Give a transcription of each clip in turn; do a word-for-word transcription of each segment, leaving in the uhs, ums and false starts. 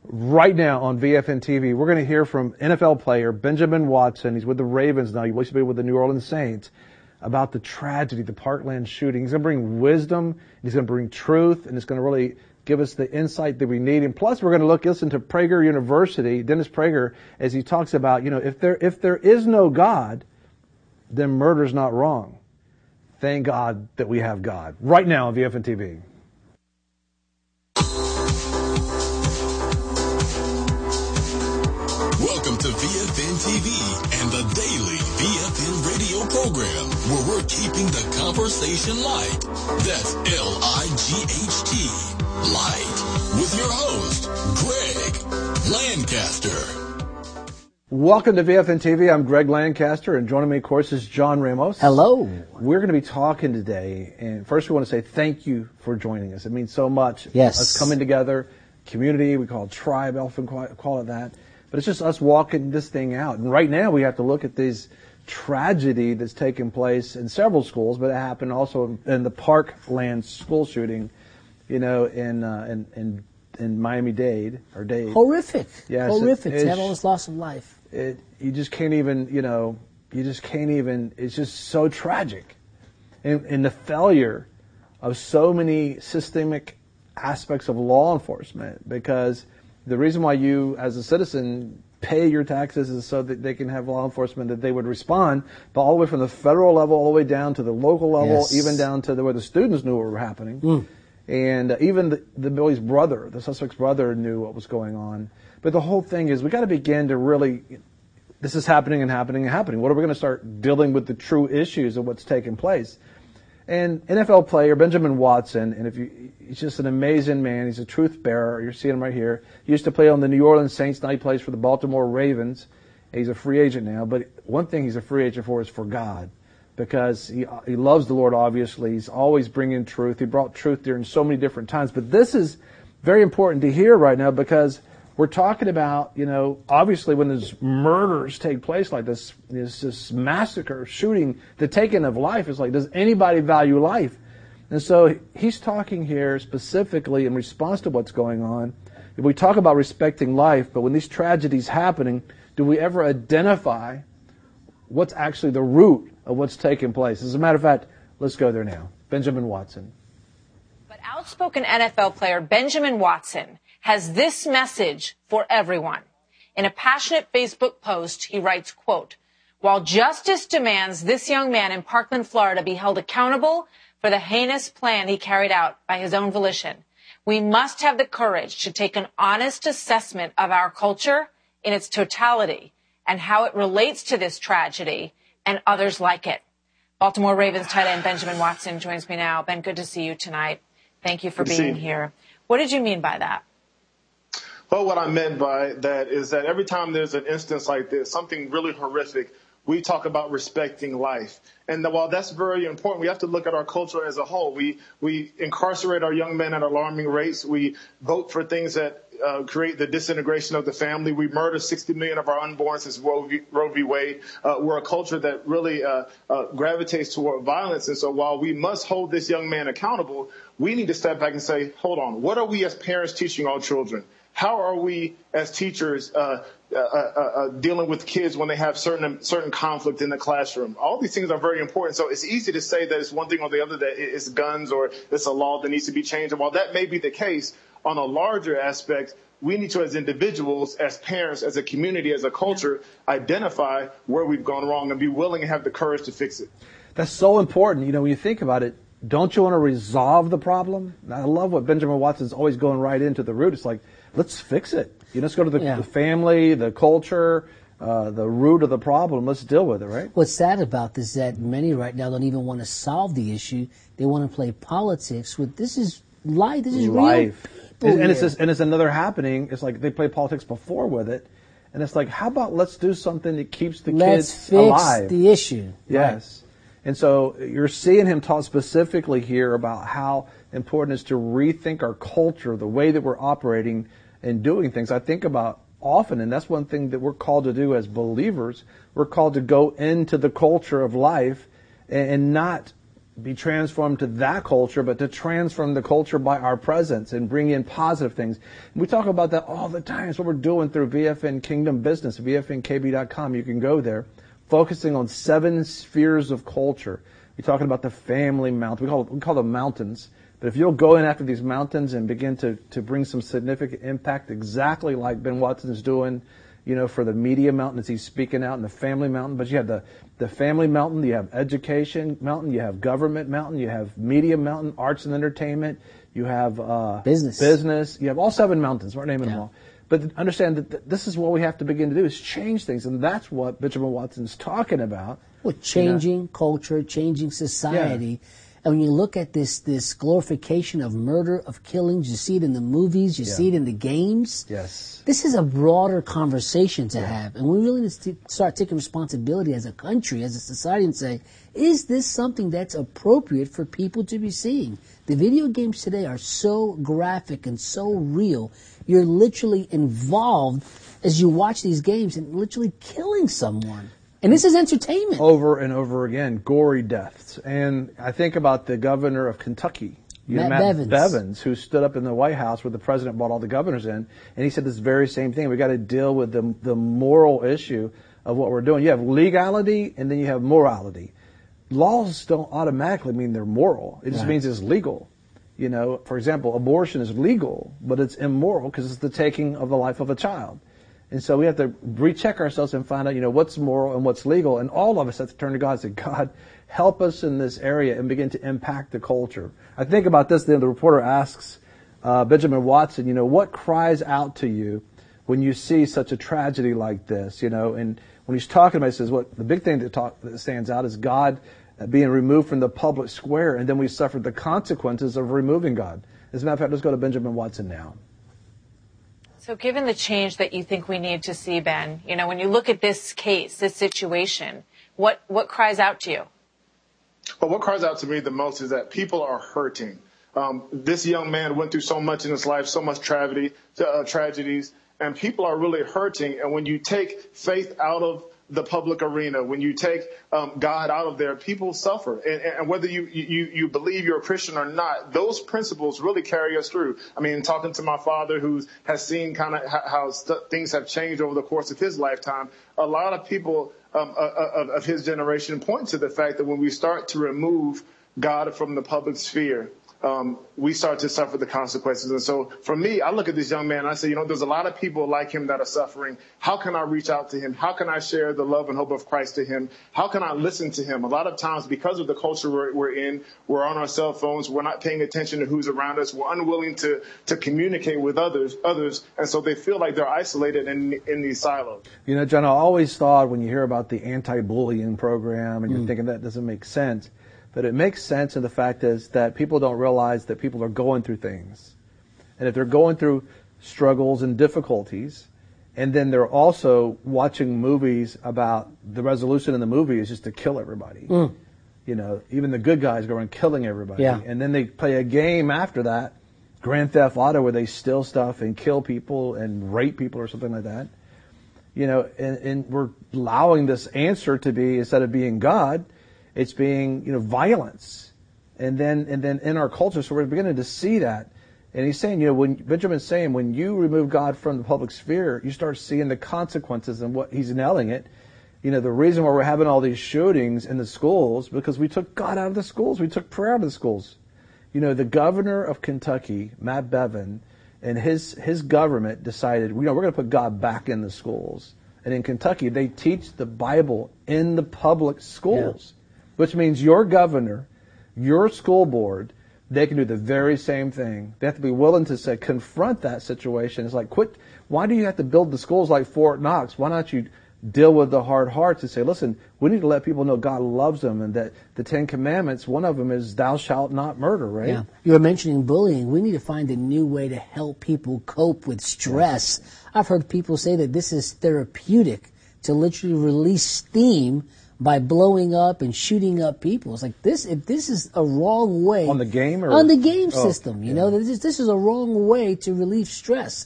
right now on V F N T V. We're going to hear from N F L player Benjamin Watson. He's with the Ravens now. He used to be with the New Orleans Saints. About the tragedy, the Parkland shooting. He's going to bring wisdom. He's going to bring truth, and it's going to really give us the insight that we need. And plus, we're going to look, listen to Prager University, Dennis Prager, as he talks about, you know, if there if there is no God, then murder's not wrong. Thank God that we have God. Right now on V F N T V. Welcome to V F N T V and the daily V F N radio program, where we're keeping the conversation light. That's L I G H T, light, with your host, Greg Lancaster. Welcome to V F N T V. I'm Greg Lancaster, and joining me, of course, is John Ramos. Hello. We're going to be talking today, and first we want to say thank you for joining us. It means so much. Yes. Us coming together, community, we call it tribe, I often call it that. But it's just us walking this thing out. And right now we have to look at this tragedy that's taken place in several schools, but it happened also in the Parkland school shooting, you know, in uh, in, in in Miami-Dade or Dade. Horrific. Yes, Horrific. It, to have all this loss of life. It, you just can't even, you know, you just can't even. It's just so tragic, and, and the failure of so many systemic aspects of law enforcement, because the reason why you, as a citizen, pay your taxes is so that they can have law enforcement, that they would respond, but all the way from the federal level, all the way down to the local level, yes. even down to the, where the students knew what were happening. Mm. And uh, even the, the Billy's brother, the suspect's brother, knew what was going on. But the whole thing is, we got to begin to really, this is happening and happening and happening. What are we going to start dealing with the true issues of what's taking place? And N F L player Benjamin Watson, and if you, he's just an amazing man. He's a truth bearer. You're seeing him right here. He used to play on the New Orleans Saints. Now he plays for the Baltimore Ravens. He's a free agent now. But one thing he's a free agent for is for God, because he he loves the Lord. Obviously, he's always bringing truth. He brought truth during so many different times. But this is very important to hear right now, because we're talking about, you know, obviously when there's murders take place like this, this, this massacre, shooting, the taking of life, is like, does anybody value life? And so he's talking here specifically in response to what's going on. We talk about respecting life, but when these tragedies happening, do we ever identify what's actually the root of what's taking place? As a matter of fact, let's go there now. Benjamin Watson. But outspoken N F L player Benjamin Watson has this message for everyone. In a passionate Facebook post, he writes, quote, "While justice demands this young man in Parkland, Florida be held accountable for the heinous plan he carried out by his own volition, we must have the courage to take an honest assessment of our culture in its totality and how it relates to this tragedy and others like it." Baltimore Ravens tight end Benjamin Watson joins me now. Ben, good to see you tonight. Thank you for Good being here. What did you mean by that? Well, what I meant by that is that every time there's an instance like this, something really horrific, we talk about respecting life. And while that's very important, we have to look at our culture as a whole. We we incarcerate our young men at alarming rates. We vote for things that uh, create the disintegration of the family. We murder sixty million of our unborn since Roe v. Roe v. Wade. Uh, we're a culture that really uh, uh, gravitates toward violence. And so while we must hold this young man accountable, we need to step back and say, hold on, what are we as parents teaching our children? How are we as teachers uh, uh, uh, uh, dealing with kids when they have certain certain conflict in the classroom? All these things are very important. So it's easy to say that it's one thing or the other, that it's guns or it's a law that needs to be changed. And while that may be the case, on a larger aspect, we need to, as individuals, as parents, as a community, as a culture, identify where we've gone wrong and be willing and have the courage to fix it. That's so important. You know, when you think about it, don't you want to resolve the problem? I love what Benjamin Watson's always going right into the root. It's like, let's fix it. You know, let's go to the, yeah. the family, the culture, uh, the root of the problem. Let's deal with it, right? What's sad about this is that many right now don't even want to solve the issue. They want to play politics with, this is life, this is life. real. And, and it's just, and it's another happening. It's like they play politics before with it. And it's like, how about let's do something that keeps the let's kids fix alive? the issue. Yes. Right. And so you're seeing him talk specifically here about how important it is to rethink our culture, the way that we're operating and doing things. I think about often, and that's one thing that we're called to do as believers. We're called to go into the culture of life and, and not be transformed to that culture, but to transform the culture by our presence and bring in positive things. And we talk about that all the time. It's what we're doing through V F N Kingdom Business, V F N K B dot com. You can go there, focusing on seven spheres of culture. We're talking about the family mountain. We call it, we call them mountains. But if you'll go in after these mountains and begin to, to bring some significant impact, exactly like Ben Watson's doing, you know, for the media mountain as he's speaking out, and the family mountain. But you have the, the family mountain, you have education mountain, you have government mountain, you have media mountain, arts and entertainment, you have uh, business. business. You have all seven mountains. We're naming yeah. them all. But understand that this is what we have to begin to do, is change things. And that's what Benjamin Watson's talking about. Well, changing you know? culture, changing society. Yeah. And when you look at this this glorification of murder, of killings, you see it in the movies, you yeah. see it in the games. Yes. This is a broader conversation to yeah. have. And we really need to start taking responsibility as a country, as a society, and say, is this something that's appropriate for people to be seeing? The video games today are so graphic and so real. You're literally involved as you watch these games and literally killing someone. And this is entertainment. Over and over again, gory deaths. And I think about the governor of Kentucky, you Matt, know, Matt Bevins. Bevins, who stood up in the White House where the president brought all the governors in, and he said this very same thing. We got to deal with the the moral issue of what we're doing. You have legality, and then you have morality. Laws don't automatically mean they're moral. It just right. means it's legal. You know, for example, abortion is legal, but it's immoral because it's the taking of the life of a child. And so we have to recheck ourselves and find out, you know, what's moral and what's legal. And all of us have to turn to God and say, God, help us in this area and begin to impact the culture. I think about this, then the reporter asks uh, Benjamin Watson, you know, what cries out to you when you see such a tragedy like this, you know? And when he's talking about it, he says, what the big thing that, talk, that stands out is God being removed from the public square, and then we suffered the consequences of removing God. As a matter of fact, let's go to Benjamin Watson now. So given the change that you think we need to see, Ben, you know, when you look at this case, this situation, what, what cries out to you? Well, what cries out to me the most is that people are hurting. Um, this young man went through so much in his life, so much tragedy, uh, tragedies, and people are really hurting. And when you take faith out of the public arena, when you take um, God out of there, people suffer. And, and whether you, you, you believe you're a Christian or not, those principles really carry us through. I mean, talking to my father, who has seen kind of how, how st- things have changed over the course of his lifetime, a lot of people um, of, of his generation point to the fact that when we start to remove God from the public sphere, Um, we start to suffer the consequences. And so for me, I look at this young man and I say, you know, there's a lot of people like him that are suffering. How can I reach out to him? How can I share the love and hope of Christ to him? How can I listen to him? A lot of times, because of the culture we're, we're in, we're on our cell phones. We're not paying attention to who's around us. We're unwilling to, to communicate with others, others. And so they feel like they're isolated in, in these silos. You know, John, I always thought when you hear about the anti-bullying program and you're mm. thinking that doesn't make sense, but it makes sense, and the fact is that people don't realize that people are going through things. And if they're going through struggles and difficulties, and then they're also watching movies about the resolution in the movie is just to kill everybody. Mm. You know, even the good guys go around killing everybody. Yeah. And then they play a game after that, Grand Theft Auto, where they steal stuff and kill people and rape people or something like that. You know, and, and we're allowing this answer to be, instead of being God, it's being, you know, violence. And then, and then in our culture, so we're beginning to see that. And he's saying, you know, when Benjamin's saying, when you remove God from the public sphere, you start seeing the consequences, and what he's nailing it. You know, the reason why we're having all these shootings in the schools, because we took God out of the schools. We took prayer out of the schools. You know, the governor of Kentucky, Matt Bevin, and his, his government decided, you know, we're going to put God back in the schools. And in Kentucky, they teach the Bible in the public schools. Yeah. Which means your governor, your school board, they can do the very same thing. They have to be willing to say, confront that situation. It's like, quit. Why do you have to build the schools like Fort Knox? Why don't you deal with the hard hearts and say, listen, we need to let people know God loves them, and that the Ten Commandments, one of them is thou shalt not murder, right? Yeah. You were mentioning bullying. We need to find a new way to help people cope with stress. Yes. I've heard people say that this is therapeutic, to literally release steam by blowing up and shooting up people. It's like this, if this is a wrong way. On the game or? On the game oh, system, you yeah. know, this is, this is a wrong way to relieve stress.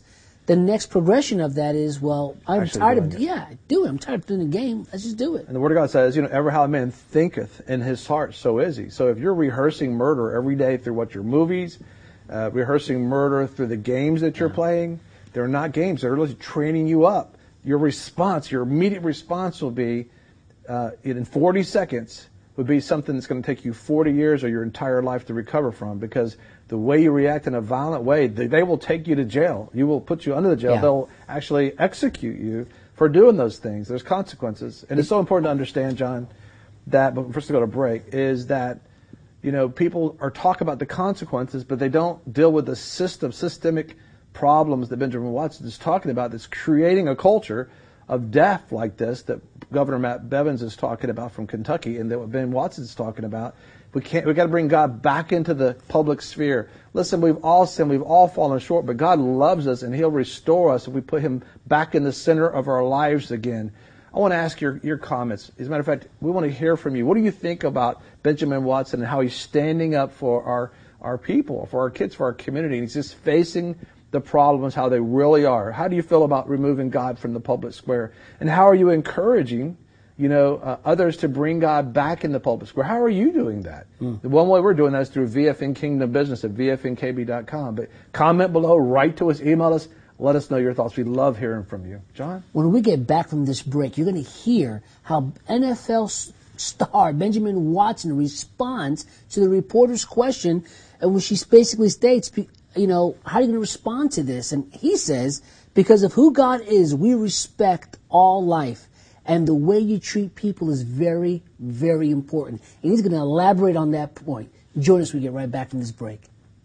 the next progression of that is, well, I'm Actually tired of, doing it. yeah, do it. I'm tired of doing the game. Let's just do it. And the Word of God says, you know, ever how a man thinketh in his heart, so is he. So if you're rehearsing murder every day through what your movies, uh, rehearsing murder through the games that you're playing, they're not games. They're really training you up. Your response, your immediate response will be, uh, in forty seconds, would be something that's going to take you forty years or your entire life to recover from, because the way you react in a violent way, they, they will take you to jail. You will put you under the jail. Yeah. They'll actually execute you for doing those things. There's consequences. And it's so important to understand, John, that, but first to go to break, is that, you know, people are talk about the consequences, but they don't deal with the system, systemic problems that Benjamin Watson is talking about that's creating a culture of death like this that Governor Matt Bevins is talking about from Kentucky, and that what Ben Watson is talking about. We can't. We got to bring God back into the public sphere. Listen, we've all sinned, we've all fallen short, but God loves us, and He'll restore us if we put Him back in the center of our lives again. I want to ask your your comments. As a matter of fact, we want to hear from you. What do you think about Benjamin Watson and how he's standing up for our our people, for our kids, for our community? And he's just facing the problems how they really are. How do you feel about removing God from the public square? And how are you encouraging, you know, uh, others to bring God back in the public square? How are you doing that? Mm. The one way we're doing that is through V F N Kingdom Business at V F N K B dot com. But comment below, write to us, email us, let us know your thoughts. We love hearing from you. John? When we get back from this break, you're going to hear how N F L star Benjamin Watson responds to the reporter's question, and when she basically states, you know, how are you going to respond to this? And he says, because of who God is, we respect all life. And the way you treat people is very, very important. And he's going to elaborate on that point. Join us when we get right back from this break.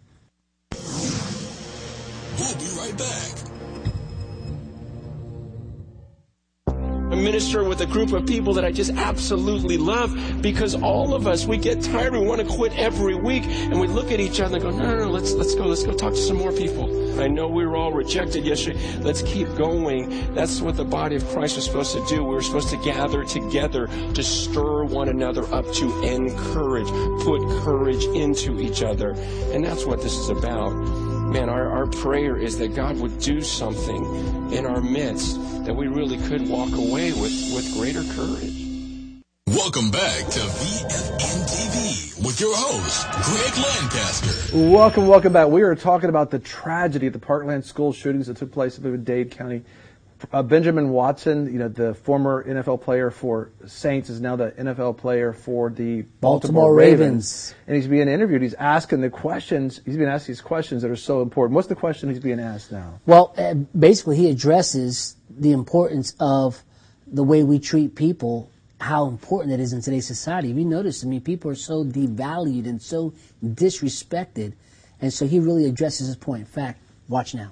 We'll be right back. I minister with a group of people that I just absolutely love, because all of us, we get tired. We want to quit every week, and we look at each other and go, no, no, no, let's, let's go. Let's go talk to some more people. I know we were all rejected yesterday. Let's keep going. That's what the body of Christ was supposed to do. We were supposed to gather together to stir one another up, to encourage, put courage into each other. And that's what this is about. Man, our, our prayer is that God would do something in our midst that we really could walk away with, with greater courage. Welcome back to V F N T V with your host, Greg Lancaster. Welcome, welcome back. We are talking about the tragedy of the Parkland school shootings that took place in Dade County. Uh, Benjamin Watson, you know, the former N F L player for Saints, is now the N F L player for the Baltimore, Baltimore Ravens. Ravens. And he's being interviewed. He's asking the questions. He's being asked these questions that are so important. What's the question he's being asked now? Well, uh, basically, he addresses the importance of the way we treat people, how important it is in today's society. We notice, I mean, people are so devalued and so disrespected. And so he really addresses his point. In fact, watch now.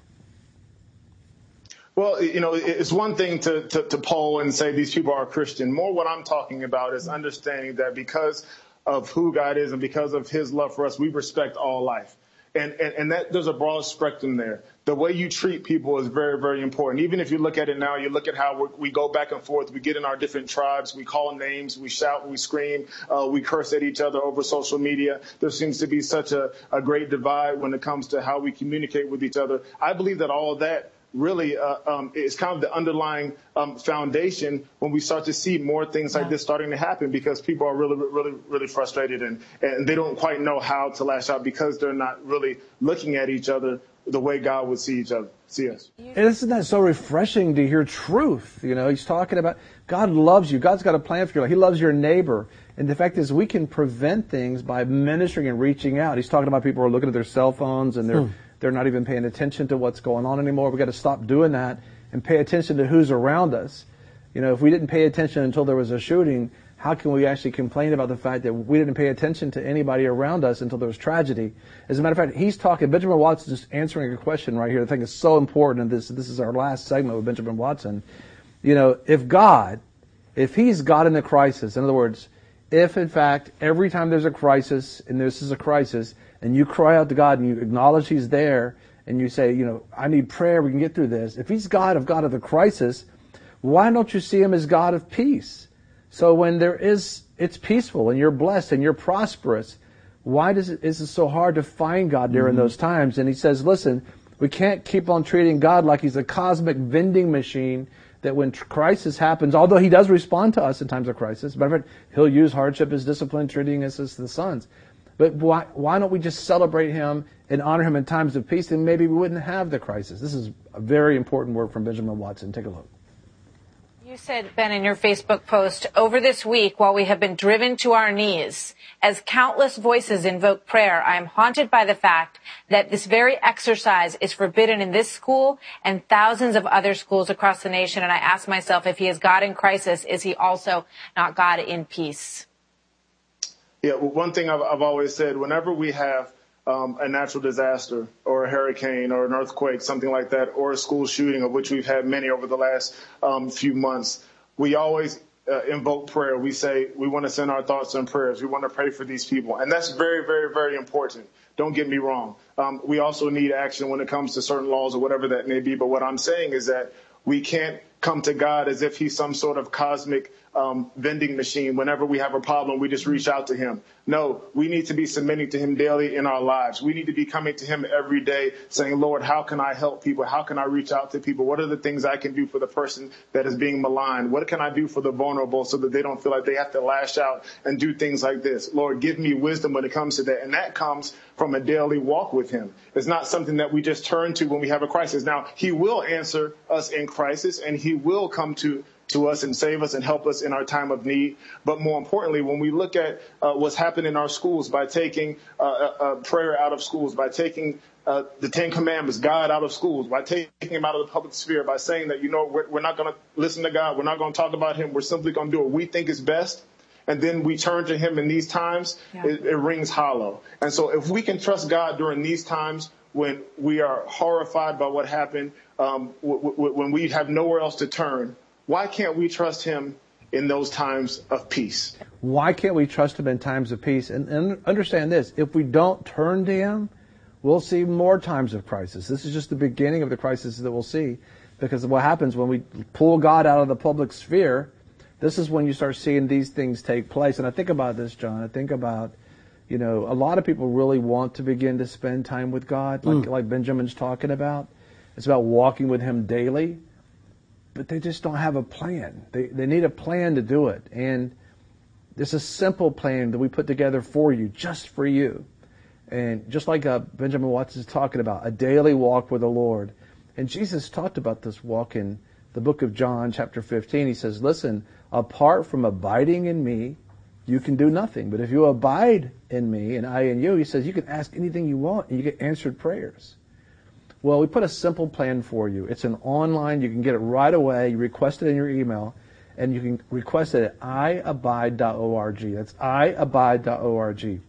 Well, you know, it's one thing to, to, to poll and say these people are Christian. More what I'm talking about is understanding that because of who God is and because of His love for us, we respect all life. And, and, and that there's a broad spectrum there. The way you treat people is very, very important. Even if you look at it now, you look at how we're, we go back and forth. We get in our different tribes. We call names. We shout. We scream. Uh, we curse at each other over social media. There seems to be such a, a great divide when it comes to how we communicate with each other. I believe that all of that really uh, um, is kind of the underlying um, foundation when we start to see more things like this starting to happen, because people are really, really, really frustrated and, and they don't quite know how to lash out because they're not really looking at each other the way God would see each other, see us. And isn't that so refreshing to hear truth? You know, he's talking about God loves you. God's got a plan for your life. He loves your neighbor. And the fact is, we can prevent things by ministering and reaching out. He's talking about people who are looking at their cell phones and they're, hmm. they're not even paying attention to what's going on anymore. We've got to stop doing that and pay attention to who's around us. You know, if we didn't pay attention until there was a shooting, how can we actually complain about the fact that we didn't pay attention to anybody around us until there was tragedy? As a matter of fact, he's talking, Benjamin Watson is answering a question right here. I think is so important, and this this is our last segment with Benjamin Watson. You know, if God, if He's God in the crisis, in other words, if in fact every time there's a crisis, and this is a crisis, and you cry out to God and you acknowledge He's there, and you say, you know, I need prayer, we can get through this. If He's God of God of the crisis, why don't you see Him as God of peace? So when there is, it's peaceful and you're blessed and you're prosperous, why does it, is it so hard to find God during mm-hmm. those times? And he says, listen, We can't keep on treating God like he's a cosmic vending machine that when crisis happens, although he does respond to us in times of crisis, but he'll use hardship as discipline, treating us as the sons. But why, why don't we just celebrate him and honor him in times of peace, and maybe we wouldn't have the crisis. This is a very important word from Benjamin Watson. Take a look. You said, Ben, in your Facebook post, over this week, while we have been driven to our knees, as countless voices invoke prayer, I am haunted by the fact that this very exercise is forbidden in this school and thousands of other schools across the nation. And I ask myself, if he is God in crisis, is he also not God in peace? Yeah, well, one thing I've, I've always said, whenever we have Um, a natural disaster or a hurricane or an earthquake, something like that, or a school shooting, of which we've had many over the last um, few months, we always uh, invoke prayer. We say we want to send our thoughts and prayers. We want to pray for these people. And that's very, very, very important. Don't get me wrong. Um, we also need action when it comes to certain laws or whatever that may be. But what I'm saying is that we can't come to God as if he's some sort of cosmic um, vending machine. Whenever we have a problem, we just reach out to him. No, we need to be submitting to him daily in our lives. We need to be coming to him every day saying, Lord, how can I help people? How can I reach out to people? What are the things I can do for the person that is being maligned? What can I do for the vulnerable so that they don't feel like they have to lash out and do things like this? Lord, give me wisdom when it comes to that. And that comes from a daily walk with him. It's not something that we just turn to when we have a crisis. Now, he will answer us in crisis, and he will come to to us and save us and help us in our time of need. But more importantly, when we look at uh, what's happened in our schools by taking uh, uh, prayer out of schools, by taking uh, the Ten Commandments, God out of schools, by taking him out of the public sphere, by saying that, you know, we're, we're not going to listen to God, we're not going to talk about him, we're simply going to do what we think is best, and then we turn to him in these times, yeah. it, it rings hollow. And so if we can trust God during these times when we are horrified by what happened, um, w- w- when we have nowhere else to turn, why can't we trust him in those times of peace? Why can't we trust him in times of peace? And, and understand this, if we don't turn to him, we'll see more times of crisis. This is just the beginning of the crisis that we'll see, because what happens when we pull God out of the public sphere, this is when you start seeing these things take place. And I think about this, John. I think about, you know, a lot of people really want to begin to spend time with God, like, mm. like Benjamin's talking about. It's about walking with him daily. But they just don't have a plan. They they need a plan to do it. And there's a simple plan that we put together for you, just for you. And just like uh, Benjamin Watson is talking about, a daily walk with the Lord. And Jesus talked about this walk in the book of John, chapter fifteen. He says, listen, apart from abiding in me, you can do nothing. But if you abide in me and I in you, he says, you can ask anything you want and you get answered prayers. Well, we put a simple plan for you. It's an online. You can get it right away. You request it in your email, and you can request it at i abide dot org. That's i abide dot org.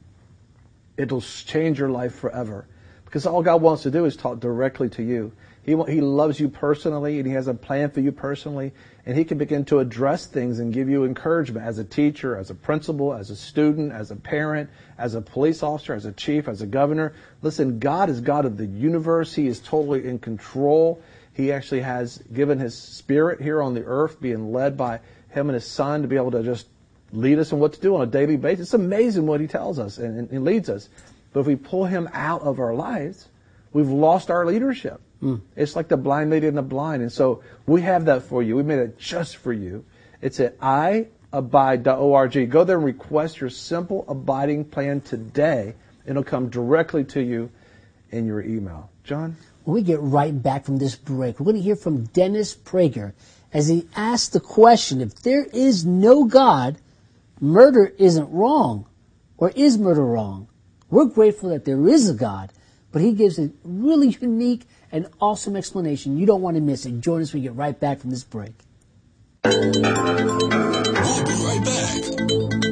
It'll change your life forever, because all God wants to do is talk directly to you. He He loves you personally, and he has a plan for you personally, and he can begin to address things and give you encouragement as a teacher, as a principal, as a student, as a parent, as a police officer, as a chief, as a governor. Listen, God is God of the universe. He is totally in control. He actually has given his spirit here on the earth, being led by him and his son to be able to just lead us in what to do on a daily basis. It's amazing what he tells us and, and, and leads us. But if we pull him out of our lives, we've lost our leadership. Mm. It's like the blind leading the blind. And so we have that for you. We made it just for you. It's at i abide dot org. Go there and request your simple abiding plan today. It'll come directly to you in your email. John? When we get right back from this break, we're going to hear from Dennis Prager as he asks the question, if there is no God, murder isn't wrong. Or is murder wrong? We're grateful that there is a God, but he gives a really unique and awesome explanation. You don't want to miss it. Join us when we get right back from this break. We'll be right back.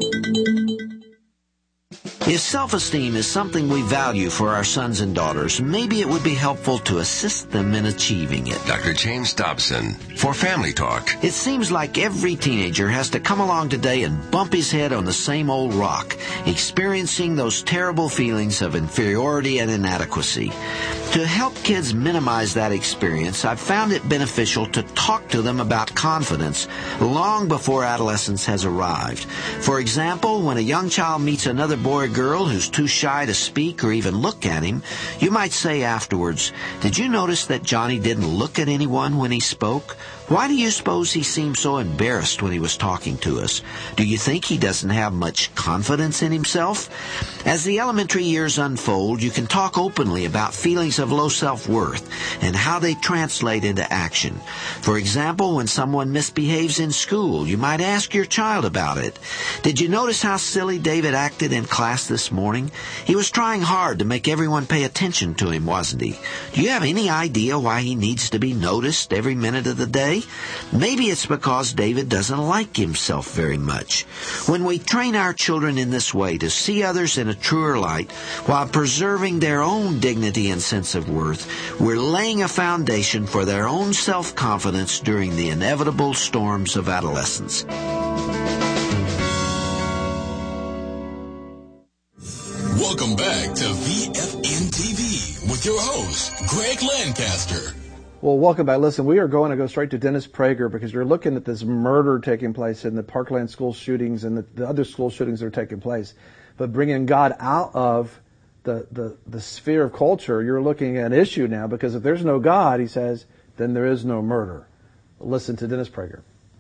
If self-esteem is something we value for our sons and daughters, maybe it would be helpful to assist them in achieving it. Doctor James Dobson for Family Talk. It seems like every teenager has to come along today and bump his head on the same old rock, experiencing those terrible feelings of inferiority and inadequacy. To help kids minimize that experience, I've found it beneficial to talk to them about confidence long before adolescence has arrived. For example, when a young child meets another boy or girl who's too shy to speak or even look at him, you might say afterwards, "Did you notice that Johnny didn't look at anyone when he spoke? Why do you suppose he seemed so embarrassed when he was talking to us? Do you think he doesn't have much confidence in himself?" As the elementary years unfold, you can talk openly about feelings of low self-worth and how they translate into action. For example, when someone misbehaves in school, you might ask your child about it. "Did you notice how silly David acted in class this morning? He was trying hard to make everyone pay attention to him, wasn't he? Do you have any idea why he needs to be noticed every minute of the day? Maybe it's because David doesn't like himself very much." When we train our children in this way to see others in a truer light while preserving their own dignity and sense of worth, we're laying a foundation for their own self-confidence during the inevitable storms of adolescence. Welcome back to V F N T V with your host, Greg Lancaster. Well, welcome back. Listen, we are going to go straight to Dennis Prager because you're looking at this murder taking place in the Parkland school shootings and the, the other school shootings that are taking place. But bringing God out of the, the, the sphere of culture, you're looking at an issue now because if there's no God, he says, then there is no murder. Listen to Dennis Prager.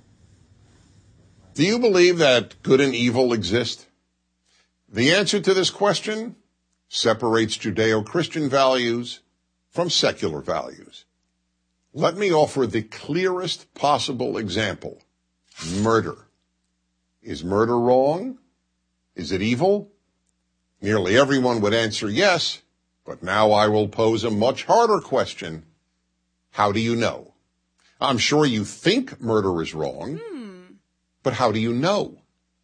Do you believe that good and evil exist? The answer to this question separates Judeo-Christian values from secular values. Let me offer the clearest possible example. Murder. Is murder wrong? Is it evil? Nearly everyone would answer yes, but now I will pose a much harder question. How do you know? I'm sure you think murder is wrong, hmm. but how do you know?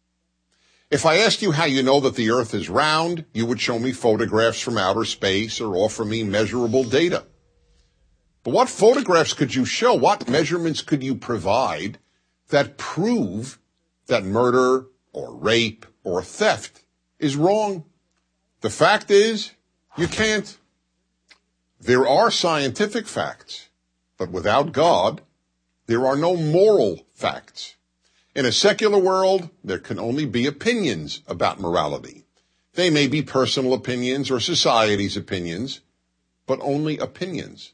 If I asked you how you know that the earth is round, you would show me photographs from outer space or offer me measurable data. But what photographs could you show? What measurements could you provide that prove that murder or rape or theft is wrong? The fact is, you can't. There are scientific facts, but without God, there are no moral facts. In a secular world, there can only be opinions about morality. They may be personal opinions or society's opinions, but only opinions.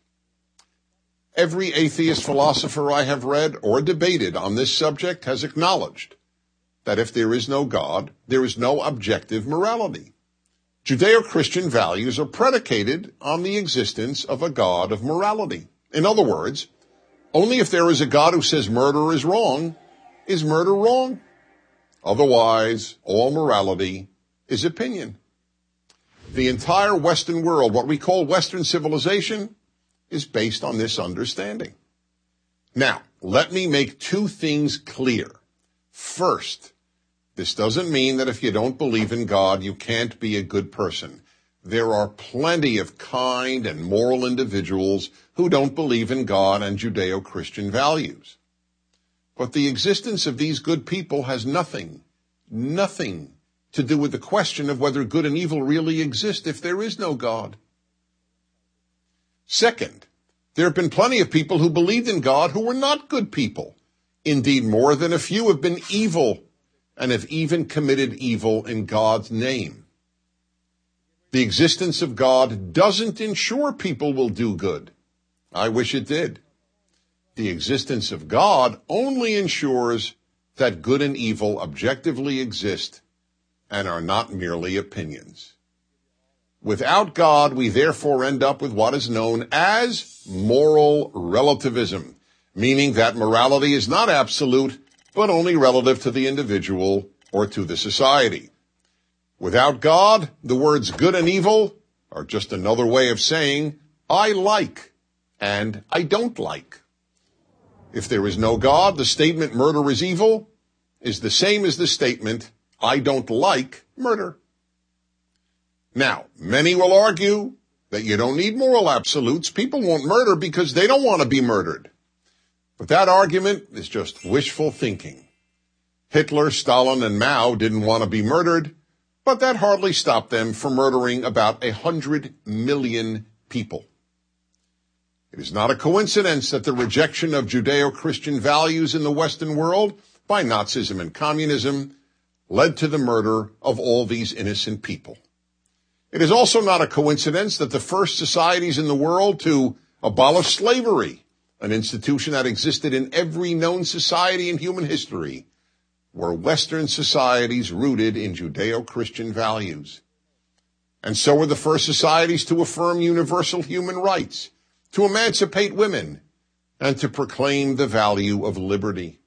Every atheist philosopher I have read or debated on this subject has acknowledged that if there is no God, there is no objective morality. Judeo-Christian values are predicated on the existence of a God of morality. In other words, only if there is a God who says murder is wrong, is murder wrong. Otherwise, all morality is opinion. The entire Western world, what we call Western civilization, is based on this understanding. Now, let me make two things clear. First, this doesn't mean that if you don't believe in God, you can't be a good person. There are plenty of kind and moral individuals who don't believe in God and Judeo-Christian values. But the existence of these good people has nothing, nothing to do with the question of whether good and evil really exist if there is no God. Second, there have been plenty of people who believed in God who were not good people. Indeed, more than a few have been evil and have even committed evil in God's name. The existence of God doesn't ensure people will do good. I wish it did. The existence of God only ensures that good and evil objectively exist and are not merely opinions. Without God, we therefore end up with what is known as moral relativism, meaning that morality is not absolute, but only relative to the individual or to the society. Without God, the words good and evil are just another way of saying I like and I don't like. If there is no God, the statement murder is evil is the same as the statement I don't like murder. Now, many will argue that you don't need moral absolutes. People won't murder because they don't want to be murdered. But that argument is just wishful thinking. Hitler, Stalin, and Mao didn't want to be murdered, but that hardly stopped them from murdering about a hundred million people. It is not a coincidence that the rejection of Judeo-Christian values in the Western world by Nazism and communism led to the murder of all these innocent people. It is also not a coincidence that the first societies in the world to abolish slavery, an institution that existed in every known society in human history, were Western societies rooted in Judeo-Christian values. And so were the first societies to affirm universal human rights, to emancipate women, and to proclaim the value of liberty.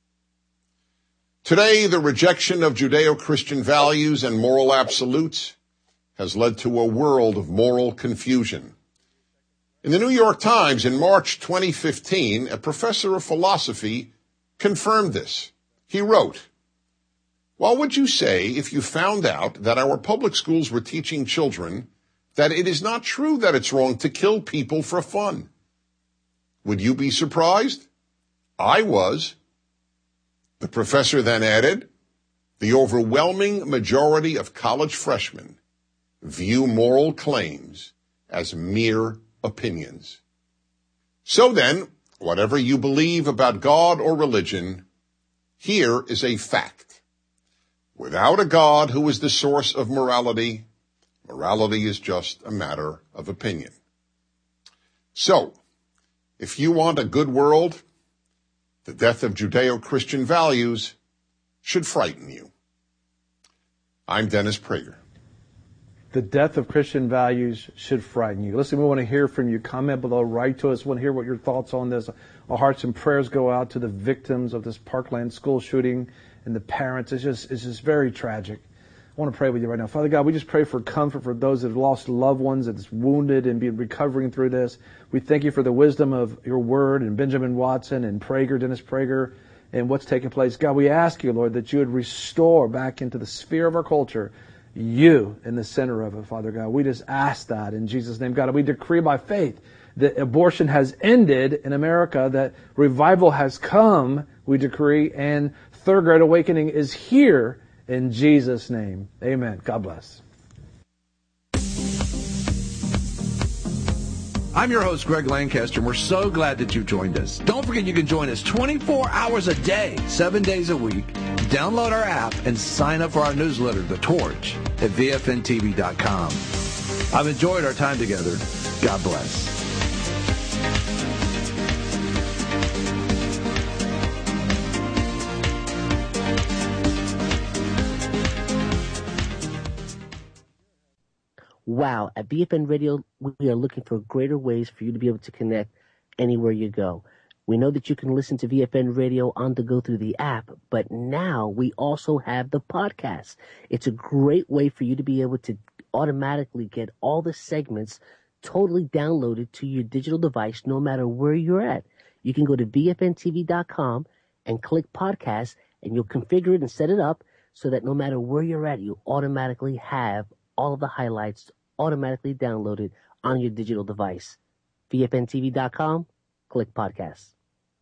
Today, the rejection of Judeo-Christian values and moral absolutes has led to a world of moral confusion. In the New York Times in March twenty fifteen, a professor of philosophy confirmed this. He wrote, "What would you say if you found out that our public schools were teaching children that it is not true that it's wrong to kill people for fun? Would you be surprised? I was." The professor then added, "The overwhelming majority of college freshmen view moral claims as mere opinions." So then, whatever you believe about God or religion, here is a fact. Without a God who is the source of morality, morality is just a matter of opinion. So, if you want a good world, the death of Judeo-Christian values should frighten you. I'm Dennis Prager. The death of Christian values should frighten you. Listen, we want to hear from you. Comment below, write to us. We want to hear what your thoughts on this. Our hearts and prayers go out to the victims of this Parkland school shooting and the parents. It's just, it's just very tragic. I want to pray with you right now. Father God, we just pray for comfort for those that have lost loved ones, that's wounded and be recovering through this. We thank you for the wisdom of your word and Benjamin Watson and Prager, Dennis Prager, and what's taking place. God, we ask you, Lord, that you would restore back into the sphere of our culture you in the center of it, Father God. We just ask that in Jesus' name. God, we decree by faith that abortion has ended in America, that revival has come, we decree, and third grade awakening is here in Jesus' name. Amen. God bless. I'm your host, Greg Lancaster, and we're so glad that you've joined us. Don't forget you can join us twenty-four hours a day, seven days a week. Download our app and sign up for our newsletter, The Torch, at V F N T V dot com. I've enjoyed our time together. God bless. Wow, at V F N Radio, we are looking for greater ways for you to be able to connect anywhere you go. We know that you can listen to V F N Radio on the go through the app, but now we also have the podcast. It's a great way for you to be able to automatically get all the segments totally downloaded to your digital device no matter where you're at. You can go to V F N T V dot com and click podcast, and you'll configure it and set it up so that no matter where you're at, you automatically have all of the highlights automatically downloaded on your digital device. V F N T V dot com, click podcast.